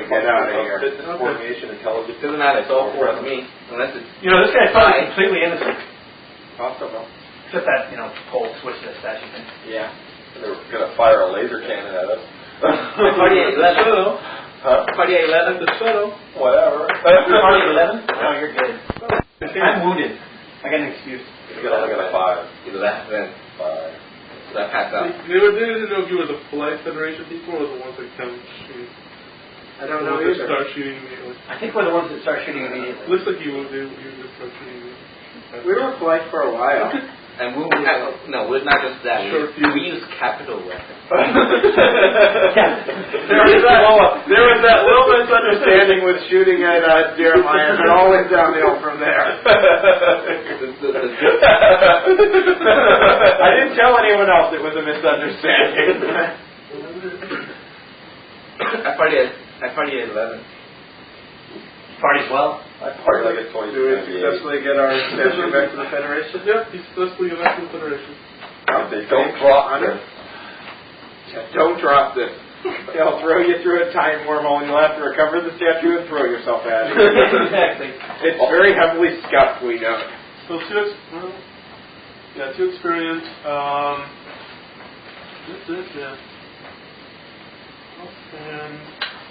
Get out of here. Fitness, coordination, intelligence. Doesn't matter. It's all four to me, unless it's. This guy's probably completely innocent. Possible. Except that, cold switch that statue thing. Yeah. They're gonna fire a laser cannon at us. Party at 11. Huh? Party at 11. The shuttle. Whatever. Party at 11? No, you're good. I'm wounded. I got an excuse. I got a 5. Either that, then 5. so I passed out. They didn't know if you were the Flight Federation people or the ones that come shoot. I don't know either. either. Start shooting immediately. I think we're the ones that start shooting immediately. Looks like you just start shooting immediately. We were polite for a while. And we're not just that. We use capital weapons. There was that little misunderstanding with shooting at Jeremiah, and it all went downhill from there. I didn't tell anyone else it was a misunderstanding. I party at 11. Parties well. I party like a 20. Do we successfully get our statue back to the Federation? Yep, he's successfully got back to the Federation. They don't drop this. Don't drop this. They'll throw you through a time wormhole and you'll have to recover the statue and throw yourself at it. Exactly. It's very heavily scuffed, we know. So 2 experience. That's it, yeah. And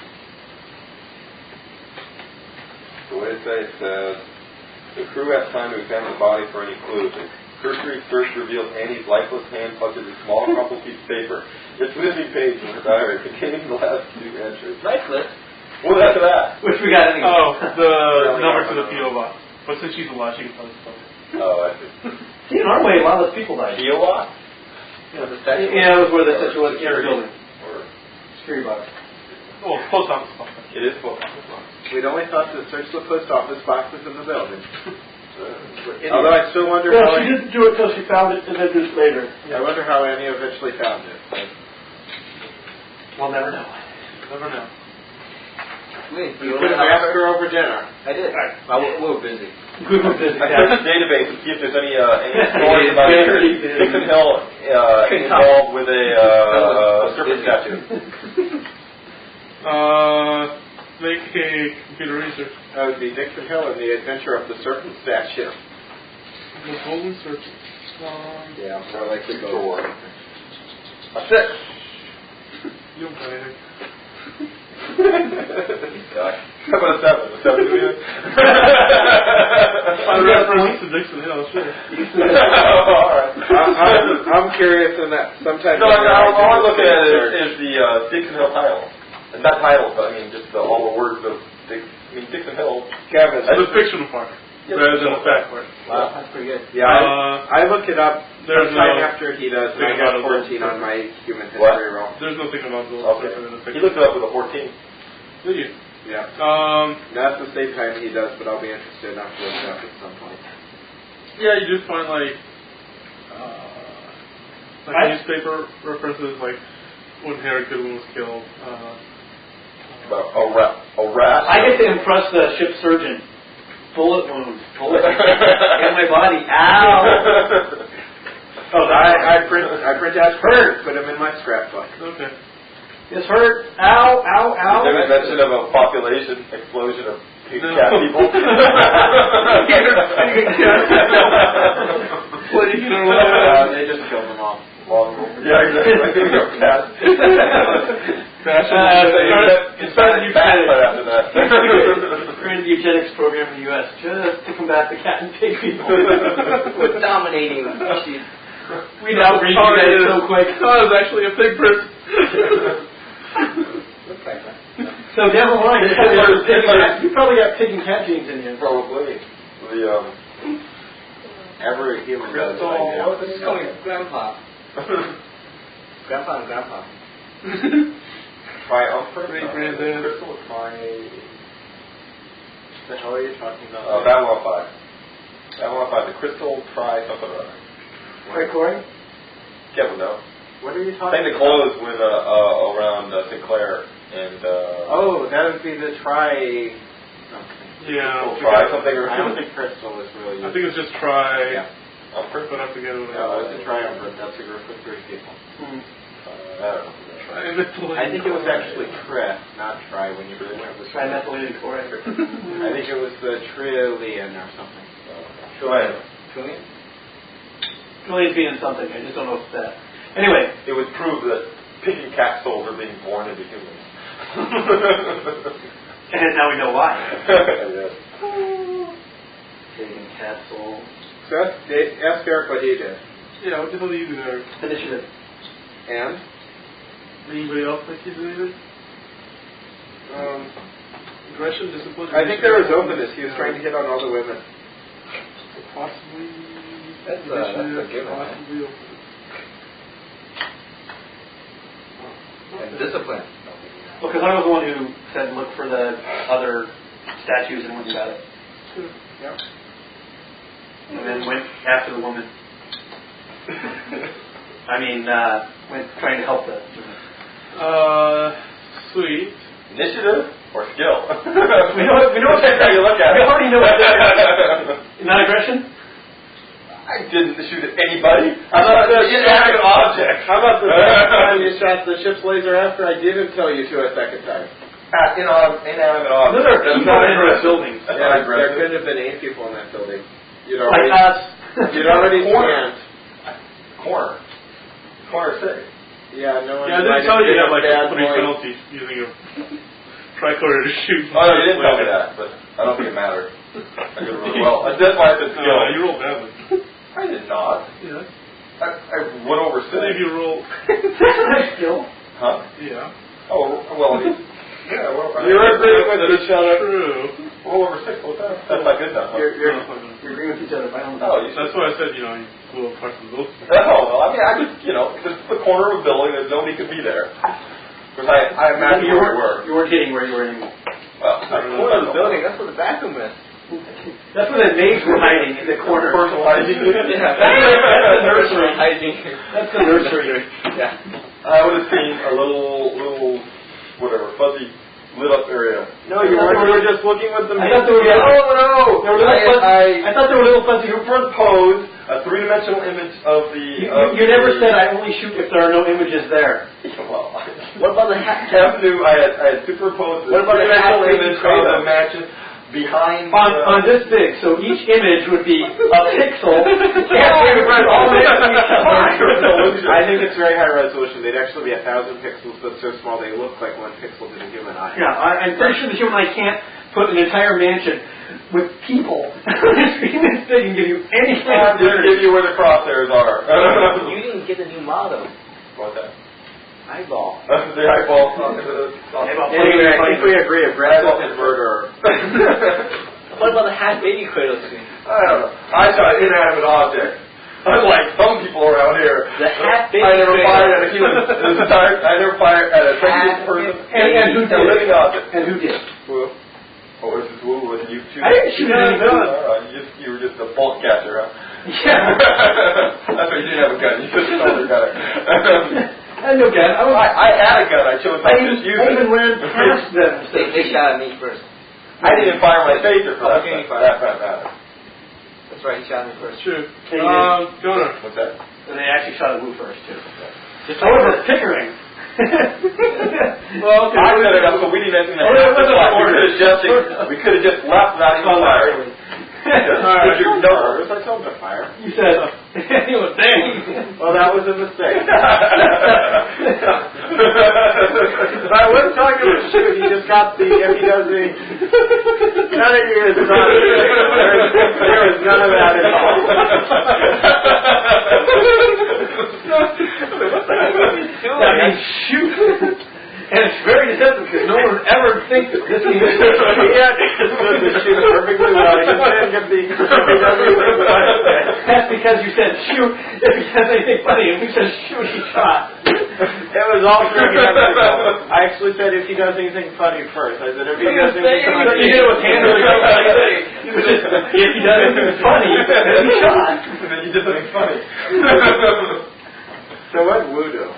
The way it says, the crew has time to examine the body for any clues. A cursory search reveals Annie's lifeless hand clutches a small crumpled piece of paper. It's a missing page in her diary containing the last 2 entries. Lifeless? What's after that? Which we got anyway. oh, the number to the P.O. box. But since she's alive, she can tell us stuff. Oh, I see. See, in our way, a lot of those people died. P.O. box? The statue. Yeah, it was where the statue was in the building. Or Security box. Oh, post office box. it is post office box. We'd only thought to search the post office boxes in the building. Although I still wonder how... she didn't do it till she found it 10 minutes later. I wonder how Annie eventually found it. We'll never know. Never know. Wait, You could have asked her over dinner. I did. We were busy. We were busy. I searched the database to see if there's any stories about Dixon Hill involved with a serpent statue. Make a computer research. That would be Dixon Hill and the Adventure of the Serpent Statue. The Golden Serpent. Yeah, more like the Door. gold. A 6. You don't got anything. How about a 7? A 7 to you? I'm reference to Dixon Hill, sure. Alright. I'm curious in that sometimes... No, all I'm looking at is the Dixon Hill title. And not title, but I mean just all the words of Dixon Hill. Kevin. The fictional part. Rather than the fact part. Wow, that's pretty good. Yeah, I look it up There's sometime no after he does, and I thing got about 14 those. on my human What? history roll. There's nothing about those. Okay. He looked it up with a 14. Did you? Yeah. Um, Not the same time he does, but I'll be interested enough to look it up at some point. yeah, you do find like newspaper references, like when Harry Goodwin was killed. About a rat. I get to impress the ship surgeon. Bullet wound. Bullet in my body. Ow! I print out hurt, put him in my scrapbook. Okay. It's hurt. Ow, ow, ow. There was mention of a population explosion of pig cat people. What do you know? They just killed them all. Yeah, exactly. Cats. It started eugenics. after that. Created the eugenics program in the U.S. just to combat the cat and pig people. We're dominating. We now breed you guys so quick. Oh, it was actually a pig person. So never mind. You probably got pig and cat genes in you. Probably. The Every human does Crystal. right now. Just call me Grandpa. Grandpa and Grandpa. triumphant. Great granddad. Crystal is my. The hell are you talking about? Babylon 5. Babylon 5. The crystal try something or other. Right, Corey? Kevin, no. What are you I talking think the about? clothes with around Sinclair and. Oh, that would be the try. Yeah. Try something or I don't think crystal is really. I think it's just try. Yeah. But I forget what it No, is. it's a triumvirate. That's a group of 3 people. I don't know. I think it was actually not tri when you really went with Trimethylated chloride. I think it was the trillium or something. Trillium. Trillium's being something. I just don't know if it's that. Anyway. It would prove that pig and cat souls are being born into humans. And now we know why. Yes. Pig and cat soul. So ask Eric what he did. Yeah, what the hell do you do there? Initiative. And? Anybody else think you did anything? Aggression, discipline? I think there was openness. He was trying to hit on all the women. Possibly. That's a given. Possibly openness. And discipline. Well, because I was the one who said look for the other statues and went and got it. Sure. Yeah. And then went after the woman. Went trying to help the woman. Sweet. Initiative or skill? We know what how you look at it. We already know what that is. Not aggression? I didn't shoot at anybody. I'm not an inanimate object. How about the second time you shot the ship's laser after I didn't tell you to a second time? Inanimate object. Those are people in the buildings. Yeah, there could have been 8 people in that building. You'd Like already, us. you'd already scanned. Corner 6. Yeah, no one. Yeah, I didn't tell you that, like, putting penalties using a tricorder to shoot. Oh, no, you didn't tell me that, but I don't think it mattered. I did really well. That's why I said skill. You rolled badly. I did not. Yeah. I went over 6. I think you rolled. Nice skill. Huh? Yeah. Oh, well, yeah, well, You were agreeing with each other. True. roll over 6 all the time. That's not good enough. Huh? You're agreeing with each other. That's why I said, you blew up parts of the building. No, well, I mean, I just, this is the corner of a building that nobody could be there. Because I imagine where we were. You weren't hitting where you were aiming. Well, the corner of the building, that's where the bathroom is. That's where the maids were hiding, in the corner. Personal hygiene. Yeah, that's the nursery. Hygiene. That's the nursery. Yeah. I would have seen a little, whatever, fuzzy, lit up area. No, you weren't. You were just looking with the. I thought they were. No. I thought they were little fuzzy. Superimposed a 3-dimensional image of the. You never said I only shoot if there are no images there. Well, what about the hat? Kev knew I had superimposed a 3-dimensional image of the mansion behind. On this big, so each image would be a pixel. I think it's very high resolution. They'd actually be 1,000 pixels, but so small they look like 1 pixel to the human eye. Yeah, I'm pretty sure the human eye can't put an entire mansion with people screen this big and give you any kind of Just give you where the crosshairs are. You didn't get the new motto. What's that? Eyeball. The eyeball. Anyway, I think we agree. A Brad is murderer. What about the hat baby cradle scene? I don't know. I shot an inanimate object. Unlike some people around here. The hat baby I never cradle. fired at a human. I never fired at a sentient person. And who did? A living object. And who did? Who? Oh, this is Woo and you too. I didn't shoot any gun. You were just a bolt catcher, huh? Yeah. That's why you didn't have a gun. You just stole their gun. I had no gun. I had a gun. I chose not to use it. I even ran past them. They shot at me first. I didn't fire my phaser for that. Okay, For that matter. That's right, he shot me first. True. Hey, Jonah. What's that? And they actually shot at Wu first, too. Just over Pickering. Well, I set it up so we didn't enter the We could have just left without even firing. Alright, I told him to fire. You said, he was dang. Well, that was a mistake. But I wasn't talking about shoot. He just got the. If he does the. None of you is not. There was none of that at all. That means shoot. And it's very deceptive because no one would ever think that this means Yeah, the shoot perfectly well. He didn't get the. He doesn't think funny. That's because you said shoot. If he says anything funny, and we said shoot, he shot. It was all theoretical. I actually said if he does anything funny first. I said if he does anything funny. You did it with hand. If he does anything funny, then he shot. And then you did something funny. So what did Wu do?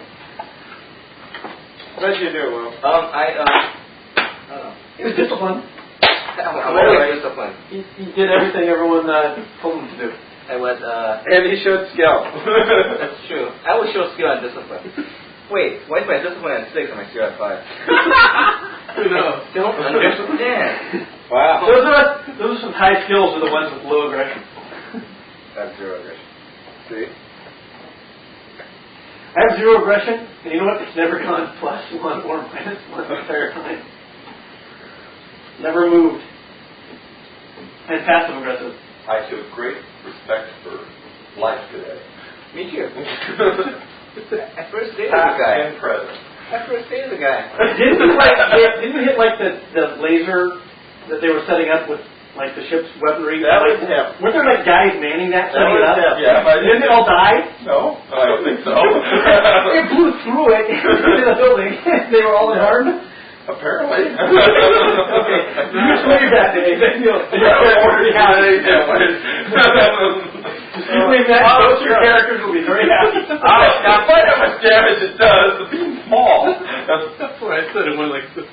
What did you do, Will? I don't know. He was disciplined. I'm always disciplined. He did everything everyone told him to do. I was, And he showed skill. that's true. I will show skill and discipline. Wait, why is my discipline at 6 and my CR at 5? No. Don't understand. Wow. Those are some high skills are the ones with low aggression. That's 0 aggression. See? I have 0 aggression, and you know what? It's never gone +1 or -1 the entire time. Never moved. And passive aggressive. I showed great respect for life today. Me too. At first day Past the guy. and present. At first day the guy. Didn't you hit like the laser that they were setting up with like the ship's weaponry? That was him. Weren't there like guys manning that, setting it was up? him. Yeah, but Didn't they all die? No, I don't think so. It blew through it into the building. They were all unharmed. Apparently. Okay, you just leave that day. Then you'll already have it. You leave that. Both your characters will be very happy. Now, find out how much damage it does. The beam's small. That's why I said it went like this.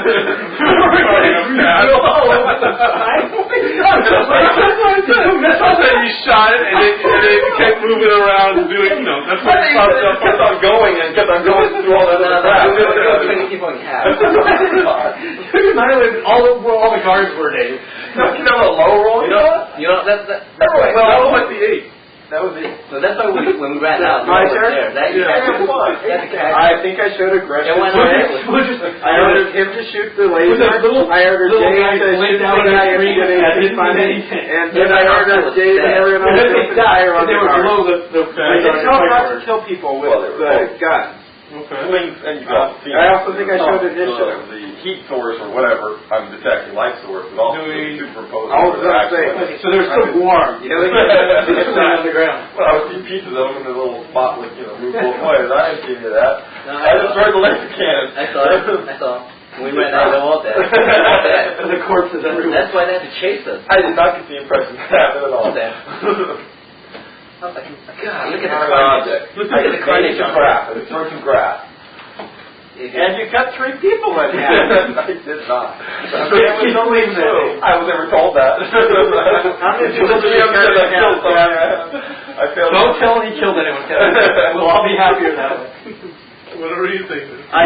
That's Then you shot it and it kept moving around and doing, that's what it popped up. Kept on going and kept on going through all that other crap. You keep on half. Annihilated all the guards were, Dave. Don't you know a low roll? You know that's why. Well, that was the 8. That was it. So that's why when we ran out, My was turn? there. That you had to fun. I think I showed aggression. It went I ordered him to shoot the laser. I ordered little Jay guys to shoot laid the down on the guy and street get and it didn't do funny. anything. And then I ordered Jay and everyone else to die on They the were car. below the It's not hard to kill people with the gun. Okay. And you got I also think I showed initiative. The heat source or whatever I'm detecting, light source, but also superimposed. I was going to say, so they're still warm. Yeah, they on the ground. Well, I would see pieces of them in the little spot with, move both ways. I didn't see any of that. No, I just heard the laser cannon. I saw. When we ran out, they were all dead. The corpses everywhere. That's why they had to chase us. I did not get the impression that happened at all. I was like, God, look at the Project. carnage. Look at the carnage Some on grass. I destroyed some grass. And you cut 3 people in half. I did not. It was only 2. I was never told that. How many people did you cut in half? I failed. Don't tell him he killed anyone, Kevin. We'll all be happier that way. Whatever you think. Did I?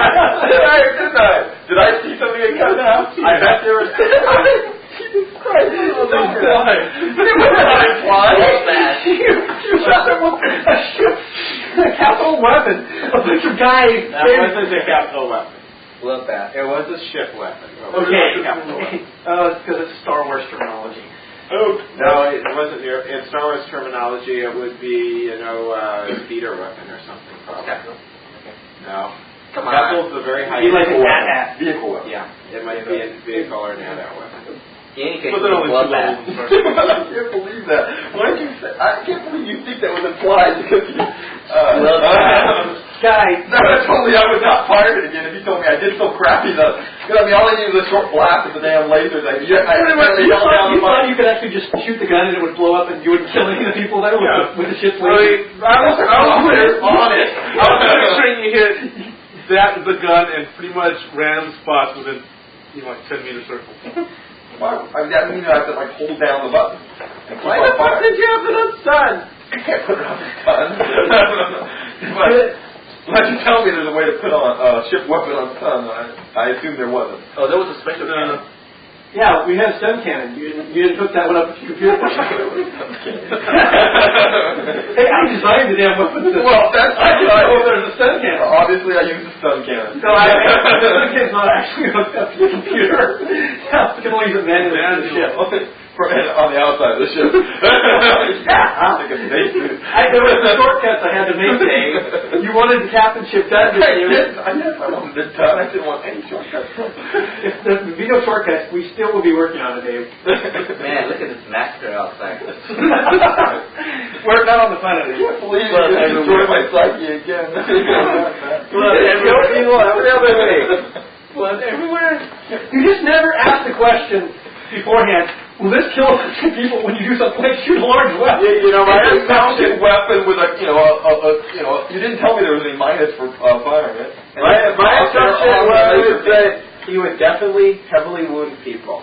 Did I see something get cut in half? I bet there was. Jesus Christ. Don't fly. You shot them with a ship, a capital weapon. A bunch of guys. That wasn't a capital weapon. Love that. It was a ship weapon. Okay. Capital weapon. Oh, it's because it's Star Wars terminology. No, it wasn't. In Star Wars terminology, it would be, a speeder weapon or something, probably. Capital. No. Come on. Capital's a very high Be like a vehicle hat. Vehicle weapon. Yeah, it might be a vehicle or an AT-AT weapon. In any case, But there are only 2 love levels that. in Star Wars. I can't believe that. Why did you say? I can't believe you think that was implied because you. Love that. Guys. No, I told me I would not fire it again if you told me I did so crappy though. All I need was a short blast of the damn lasers. You thought you could actually just shoot the gun and it would blow up and you wouldn't kill any of the people there with the ship's laser? I was on it. I was picturing you hit the gun and pretty much random spots within, 10-meter circle. Wow. I mean, I have to hold down the button. And Why the fuck did you have it on stun? I can't put it on the gun. But you tell me there's a way to put on a ship weapon on stun. I assume there wasn't. Oh, there was a special cannon. Yeah, we had a stun cannon. You didn't hook that one up with your computer. Hey, I designed the damn weapon system. Well, that's I didn't know if there's a stun cannon. Obviously, I use a stun cannon. No, the stun cannon's not actually hooked up to the computer. Yeah, you can only use it manually on the ship. On the outside of the ship. There was the shortcuts I had to make, Dave. You wanted the captain ship done. I wanted it done. I didn't want any shortcuts. If there'd be no shortcuts, we still will be working on it, Dave. Man, look at this massacre outside. We're not on the fun of it. I can't believe you destroyed my psyche again. Blood everywhere. You just never ask the question beforehand. Will this kill people when you do something like shoot a large weapon? My mounted weapon with you didn't tell me there was any minus for firing it. My assumption was that he would definitely heavily wound people.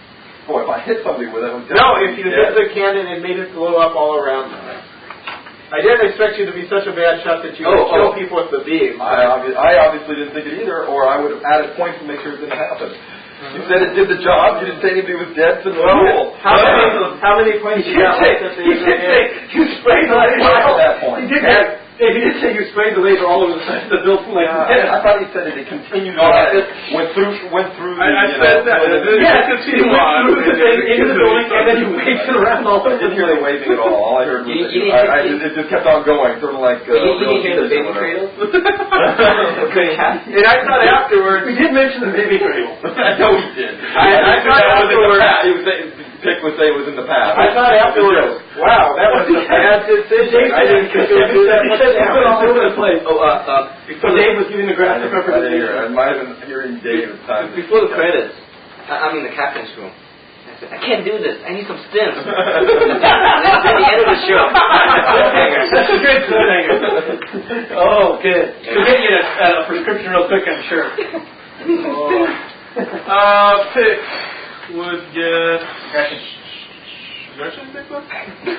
Boy, if I hit somebody with it, No, if you hit the cannon and made it blow up all around them. I didn't expect you to be such a bad shot that you would kill people with the beam. I obviously didn't think it either, or I would have added points to make sure it didn't happen. You said it did the job. You didn't say anybody was dead. So no. How many points you got left at the end of the game? You sprayed the laser. At that point. You did that. He did say you sprayed the laser all over the side of the building. I thought he said it continued on. Went through. I said that. Yeah, continue on. Through the thing into the building, and then you waved it around all over. I didn't hear the waving at all. All I heard was it just kept on going, sort of like. You didn't hear the baby cradle? Okay. And I thought afterwards. We did mention the baby cradle. I know he did. I thought afterwards. Pick would say it was in the past. I thought afterwards. Wow, that was a bad decision. I didn't consider that much damage. All over the place. Before Dave was giving the graphic representation. I might have been hearing Dave at the time. Before the credits, the captain's room. I said, I can't do this. I need some stims. And then the end of the show. That's a good cliffhanger. Oh, good. We'll get you a prescription real quick, I'm sure. Picks would get. Gretchen pick one?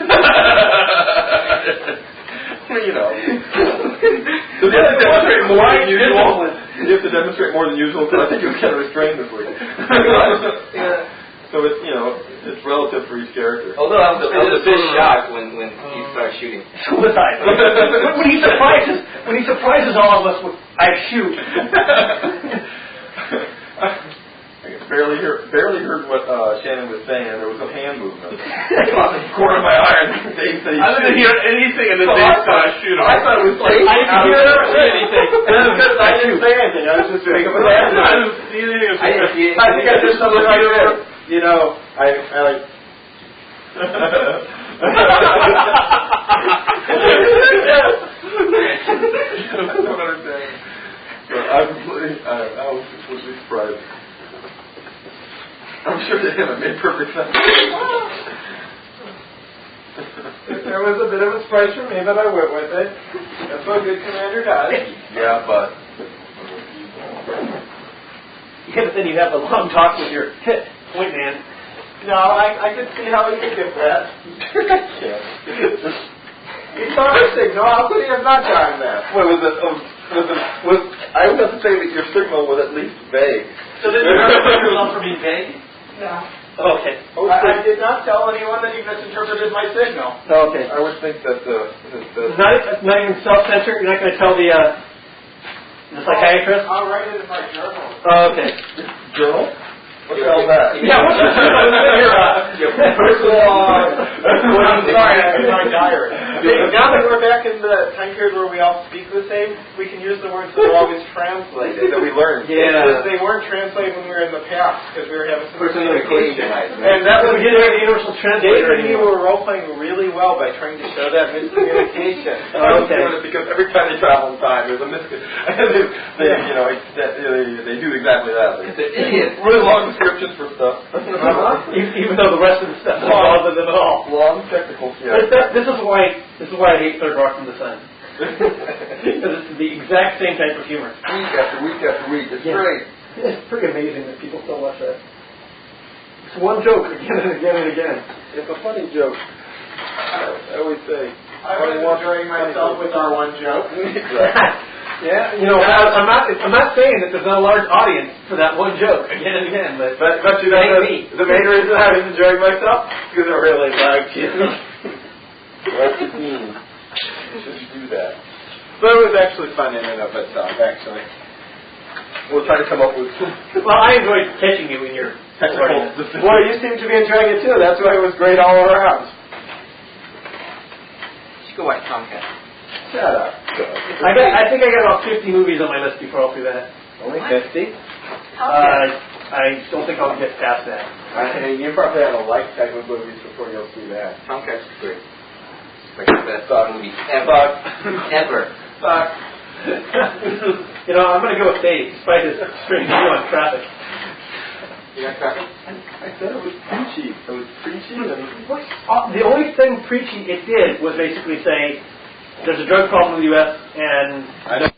You know. So you have to demonstrate more than usual. You have to demonstrate more than usual because I think you were kind of restrained this week. So it's it's relative for each character. Although I was a bit shocked when he started shooting. Suicide. when he surprises all of us with I shoot. I barely heard what Shannon was saying, and there was a hand movement. Corner of my eye, and Dave said I didn't hear anything, and then Dave started shooting. I thought it was like I didn't hear anything. Because I didn't say anything. I was just making a I didn't see anything. I didn't see it. I think I did something like that. I like. I don't understand. So I was completely surprised. I'm sure to him it made perfect sense. There was a bit of a surprise for me, but I went with it. That's what a good commander does. Yeah, but. Yeah, but then you have a long talk with your point man. No, I could see how you could get that. He saw a signal. How could he have not gotten that? What was it? I would have to say that your signal was at least vague. So did you remember yourself for being vague? No. Okay. I did not tell anyone that you misinterpreted my signal. Okay. I would think that Not even self-censored? You're not going to tell the psychiatrist? I'll write it in my journal. Oh, okay. journal. What the hell is that? Yeah, what's your personal I'm sorry, in my diary. Now that we're back in the time period where we all speak the same, we can use the words that are always translated. that we learned. Yeah. They weren't translated when we were in the past because we were having some communication. And that was we didn't have the universal Dave translator and me anymore. were role-playing really well by trying to show that miscommunication. Okay. Because every time they travel in time, there's a they do exactly that. They're idiots. Really long descriptions for stuff. Even though the rest of the stuff doesn't bother them at all. Long technical. Yeah. This is why I hate Third Rock from the Sun. Because it's the exact same type of humor. Week after week after week. It's great. It's pretty amazing that people still watch that. It's one joke again and again and again. It's a funny joke. I always say. I was enjoying myself with our one joke. Yeah, I'm not saying that there's not a large audience for that one joke again and again, but you know the main reason I was enjoying myself because I really liked you. What do you mean? You shouldn't do that. But it was actually fun in and of itself, actually. We'll try to come up with well, I enjoyed catching you in your technical. Well, you seem to be enjoying it too. That's why it was great all around. You should go watch Tomcat. Shut up. I think I got about 50 movies on my list before I'll do that. Only 50? I don't think I'll get past that. You probably have a lifetime of movies before you'll see that. Tomcat's great. It's like the best movie ever. Fuck. I'm going to go with Dave, despite his strange view on traffic. You got traffic? I said it was preachy. It was preachy. The only thing preachy it did was basically say, there's a drug problem in the U.S. and